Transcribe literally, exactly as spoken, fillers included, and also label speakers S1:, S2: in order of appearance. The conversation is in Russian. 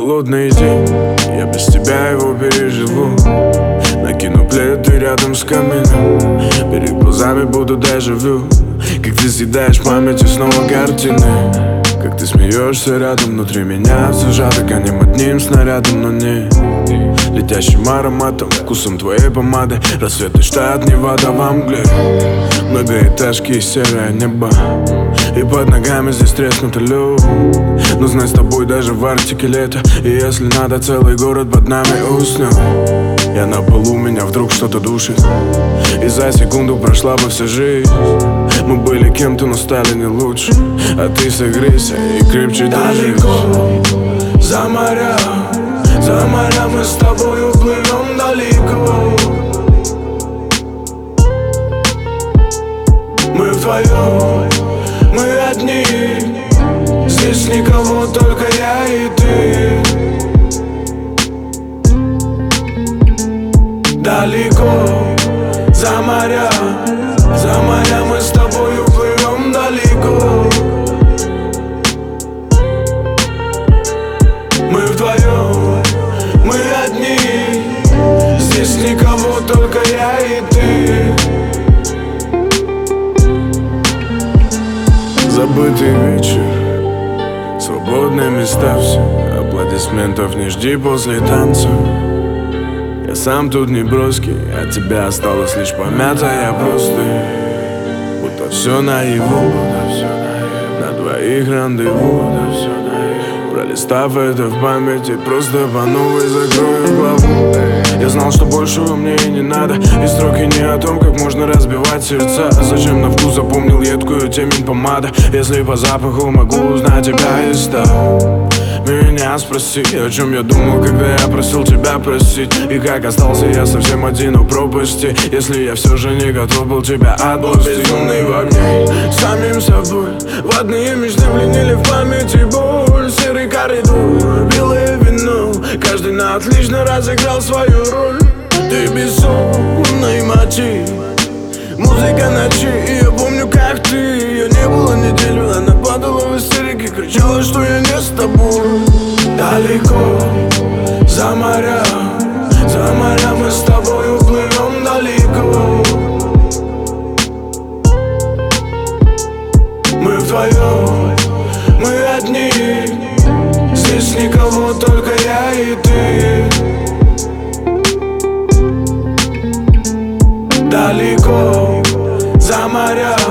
S1: холодный день, я без тебя его переживу. Накину плед, ты рядом с камином, перед глазами буду дежавю. Как ты съедаешь в памяти снова картины, как ты смеешься рядом внутри меня. Все сжато конем одним снарядом, но не летящим ароматом, вкусом твоей помады. Рассветный штат, Невада во мгле, многоэтажки и серое небо, и под ногами здесь треснутый лед. Но знай, с тобой даже в Арктике лето, и если надо, целый город под нами уснет. Я на полу, меня вдруг что-то душит, и за секунду прошла бы вся жизнь. Мы были кем-то, но стали не лучше, а ты согрейся и крепче держись.
S2: Далеко, за моря, за моря мы с тобой уплывем далеко. Мы вдвоем, мы одни, здесь никого, только я и ты. Далеко, за моря, за моря мы с тобой уплывем далеко. Мы вдвоем, мы одни, здесь никого, только я и ты.
S1: Забытый вечер, свободные места все, аплодисментов не жди после танца. Я сам тут не броский, от тебя осталось лишь помятая просто. Будто все наяву, на двоих рандеву. Пролистав это в памяти, просто по новой закрою главу. Я знал, что большего мне и не надо, и строки не о том, как можно разбивать сердца. Зачем на вкус запомнил едкую темень помада, если по запаху могу узнать тебя и стал. Меня спроси, о чем я думал, когда я просил тебя простить, и как остался я совсем один у пропасти, если я все же не готов был тебя отпустить.
S2: Безумный в огне, самим собой, водные мечты пленили в памяти боль. Серый коридор, белое вино, каждый на отлично разыграл свою роль. Ты бессонный мотив, музыка ночи, и я помню, как ты. Ее не было неделю, она падала в истерике, кричала, что я не с тобой. Далеко, за моря, за моря мы с тобой уплывем далеко. Мы вдвоем, мы одни, здесь никого, только я и ты. Далеко, за моря,